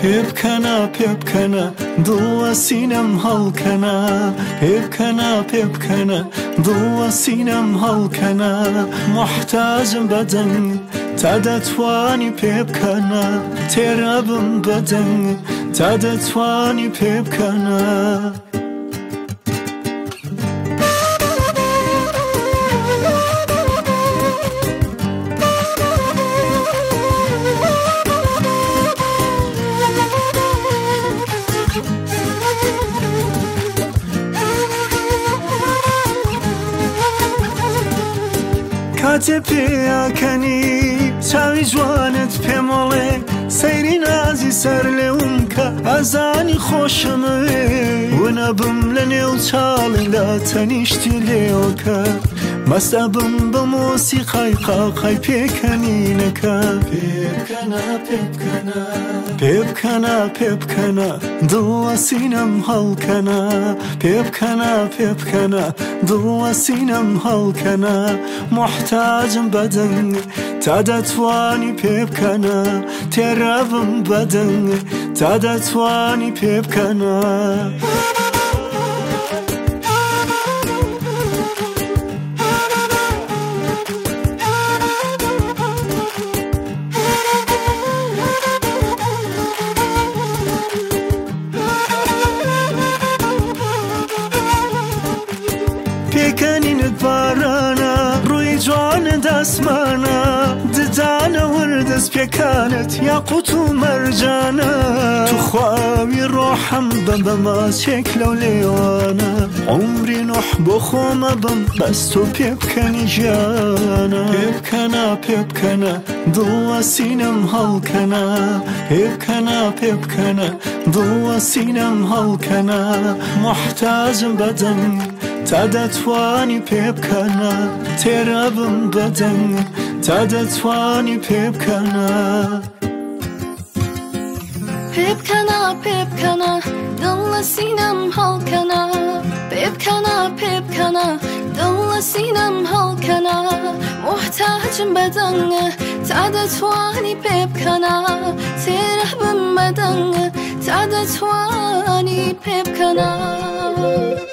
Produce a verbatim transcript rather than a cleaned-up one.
پێبکەنە پێبکەنە دڵوە سینەم هەڵکەنە پێبکەنە پێبکەنە دڵوە سینەم هەڵکەنە محتاجم بەدەنگ تا دەتوانی پێبکەنە تێرە بم بەدەنگ تا دەتوانی پێبکەنە کاتێ پێیاکەنی چاوی جوانت پێمەڵێ سەیری نازی سەر لێوم کە ئەزانی خۆشمەوێ ونەبم لە نێو چاڵیدا تەنیشتی لێوەکە مەستە بم بە مۆسیقای قاقای پێکەنینەکە پێبکەنە پێبکەنە پێبکەنە پێبکەنە دڵوە سینەم هەڵکەنە پێبکەنە پێبکەنە دڵوە سینەم هەڵکەنە محتاجم بەدەنگ تا دەتوانی پێبکەنە تێرە بم بەدەنگ تا دەتوانی پێبکەنە پێکەنینت بارانە ڕووی جوانە دەسمانە ددانە وردەست پێکانت یاقوت و مەرجانە تو خواوی ڕۆحەم بە بەماچێک لەو لێوانە عمری نوح بۆ خۆمە بم بەس تۆ پێبکەنی ژیانە پێبکەنە پێبکەنە دڵوە سینەم هەڵکەنە پێبکەنە پێبکەنە دڵوە سینەم هەڵکەنە محتاجم بەدەنگ تا دەتوانی پێبکەنە تێرە بم بەدەنگ تا دەتوانی پێبکەنە پێبکەنە پێبکەنە دڵ لە سینەم هەڵکەنە پێبکەنە پێبکەنە دڵ لە سینەم هەڵکەنە محتاجم بەدەنگ تا دەتوانی پێبکەنە تێرە بم بەدەنگ تا دەتوانی پێبکەنە